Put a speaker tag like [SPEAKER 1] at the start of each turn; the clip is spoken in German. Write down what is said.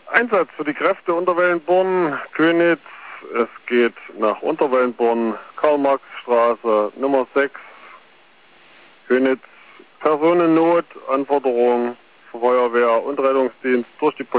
[SPEAKER 1] Einsatz für die Kräfte Unterwellenborn, Könitz. Es geht nach Unterwellenborn, Karl-Marx-Straße, Nummer 6, Könitz. Personennot, Anforderung für Feuerwehr und Rettungsdienst durch die Polizei.